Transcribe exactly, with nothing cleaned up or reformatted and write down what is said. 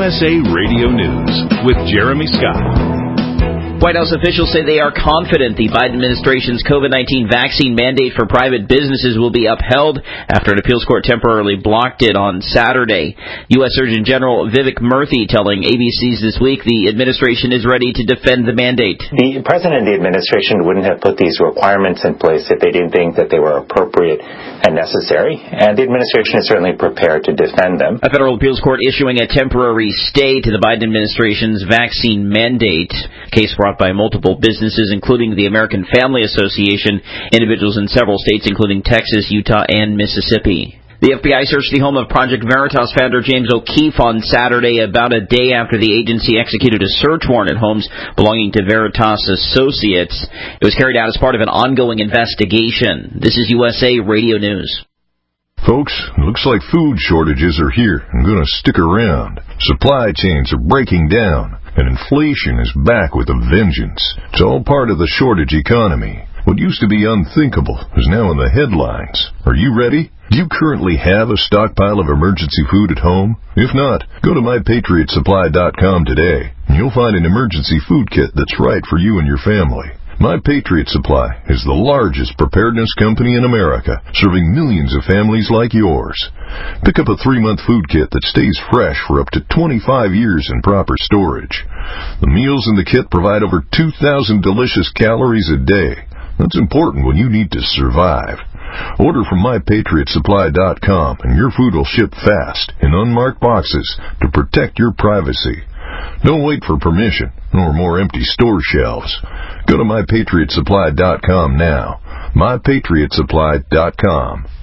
S A Radio News with Jeremy Scott. White House officials say they are confident the Biden administration's COVID nineteen vaccine mandate for private businesses will be upheld after an appeals court temporarily blocked it on Saturday. U S Surgeon General Vivek Murthy telling A B C's This Week the administration is ready to defend the mandate. The president and the administration wouldn't have put these requirements in place if they didn't think that they were appropriate and necessary, and the administration is certainly prepared to defend them. A federal appeals court issuing a temporary stay to the Biden administration's vaccine mandate. Case brought by multiple businesses, including the American Family Association, individuals in several states, including Texas, Utah, and Mississippi. The F B I searched the home of Project Veritas founder James O'Keefe on Saturday, about a day after the agency executed a search warrant at homes belonging to Veritas Associates. It was carried out as part of an ongoing investigation. This is U S A Radio News. Folks, it looks like food shortages are here and going to stick around. Supply chains are breaking down, and inflation is back with a vengeance. It's all part of the shortage economy. What used to be unthinkable is now in the headlines. Are you ready? Do you currently have a stockpile of emergency food at home? If not, go to my patriot supply dot com today, and you'll find an emergency food kit that's right for you and your family. My Patriot Supply is the largest preparedness company in America, serving millions of families like yours. Pick up a three-month food kit that stays fresh for up to twenty-five years in proper storage. The meals in the kit provide over two thousand delicious calories a day. That's important when you need to survive. Order from my patriot supply dot com, and your food will ship fast in unmarked boxes to protect your privacy. Don't wait for permission or more empty store shelves. Go to my patriot supply dot com now. my patriot supply dot com.